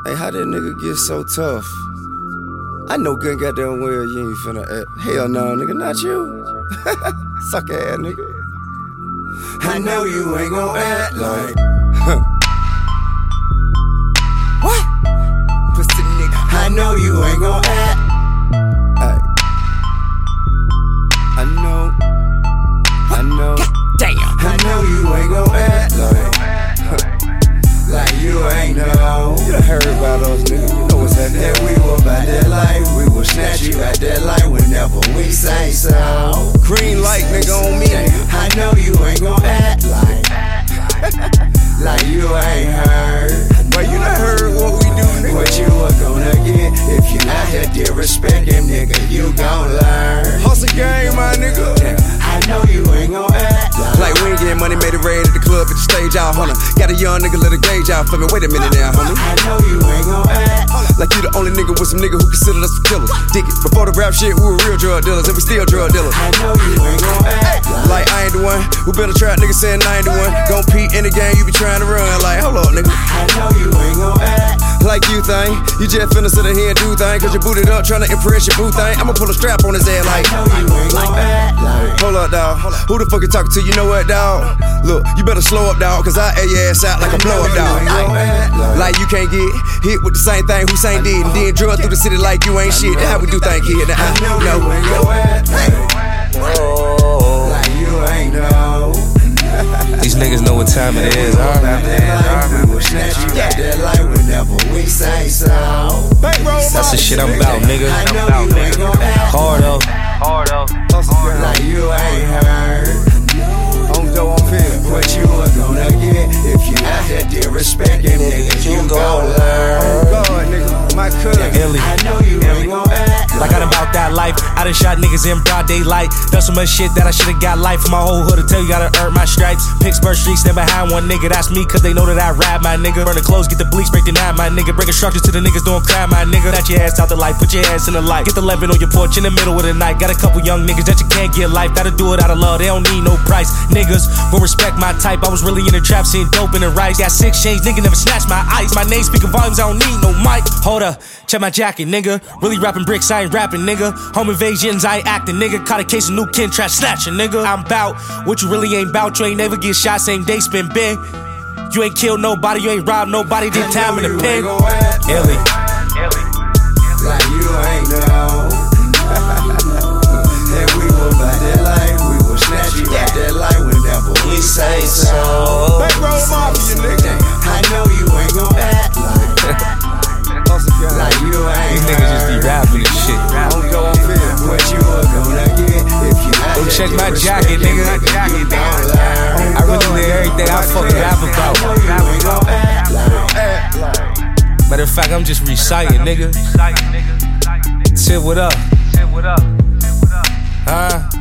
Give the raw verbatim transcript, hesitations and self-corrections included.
Hey, how that nigga get so tough? I know good goddamn well you ain't finna act. Hell no, nigga, not you. Suck ass, nigga. I know you ain't gon' act like. What? Pussy nigga. I know you ain't gon' act. Ay. I know. I know. Damn. I know you ain't gon' act like. Like you ain't know. You done heard about us, nigga. You know what's happening. That we were about that life. We will snatch you at that light whenever we say so. Green light, nigga, on me. I know you ain't gon' act like. Like you ain't heard. But you done heard what we do, nigga. What you are gonna get if you not here disrespect him, nigga. You gon' learn. Hustle game, my nigga. I know you ain't gon' act like. Like we ain't getting money, made it raid at the club, at the stage out, hunter. Got a young nigga, let a gauge out for me. Wait a minute now, homie. I know you ain't gon' act like you the only nigga with some nigga who considered us killers. Dig it. Before the rap shit, we were real drug dealers, and we still drug dealers. I know you ain't gon' act like. Like I ain't the one who been a trap nigga saying I ain't the one. Gon' pee in the game, you be trying to run. Like, hold up, nigga. I know you ain't gon' act like you think. You just finna sit here and do thing, cause you booted up trying to impress your boo thing. I'ma pull a strap on his head like. I know you ain't gon' act like. Hold up, dawg. Who the fuck you talking to? You know what, dawg? Look, you better slow up, dawg, cause I air your ass out like a blow up, dawg. Like you can't get hit with the same thing Hussein did, and then drug through the city like you ain't shit. That's how we do things here. Now I know you ain't gon' act like you ain't know. These niggas know what time it is, huh? We will snatch you at that light whenever we say so. That's the shit I'm about, nigga. I know you ain't gon' act Hard up, hard up, like you ain't heard. On Joe on film. What you are gonna get if you not that disrespect him, nigga. You gon' learn. God, nigga, my cousin. Illy. I know you ain't gon' act like I done about that life. I done shot niggas in broad daylight. Done so much shit that I should've got life for my whole hood to tell you gotta earn my stripes. Pittsburgh streets, stand behind one nigga. That's me, cause they know that I ride my nigga. Burn the clothes, get the bleach, break the nine, my nigga. Breaking structures to the niggas doing crime, my nigga. Snatch your ass out the light, put your ass in the light. Get the eleven on your porch in the middle of the night. Got a couple young niggas that you can't get life. Gotta do it out of love, they don't need no price. Niggas will respect my type. I was really in the trap, seeing dope in the rice. Got six chains, nigga never snatched my ice. My name speaking volumes, I don't need no mic. Hold up, check my jacket, nigga. Really rapping bricks, I ain't rapping, nigga. Home invasions, I ain't acting, nigga. Caught a case of new kin trap snatching, nigga. I'm bout what you really ain't bout. You ain't never get shot, same day spin big. You ain't killed nobody, you ain't robbed nobody. Did time in the pen. Illy. Like you ain't know. And we will buy that light, we will snatch you at that light whenever we say so. Back roll mafia, nigga. I know you ain't gon' act like. Like you ain't. These niggas just be rapping and shit. Don't go on film. What you are gonna get if you not. Go check my jacket, nigga. I really live everything I fucking rap about. Matter of fact, I'm just reciting, nigga. Tip what up? Huh?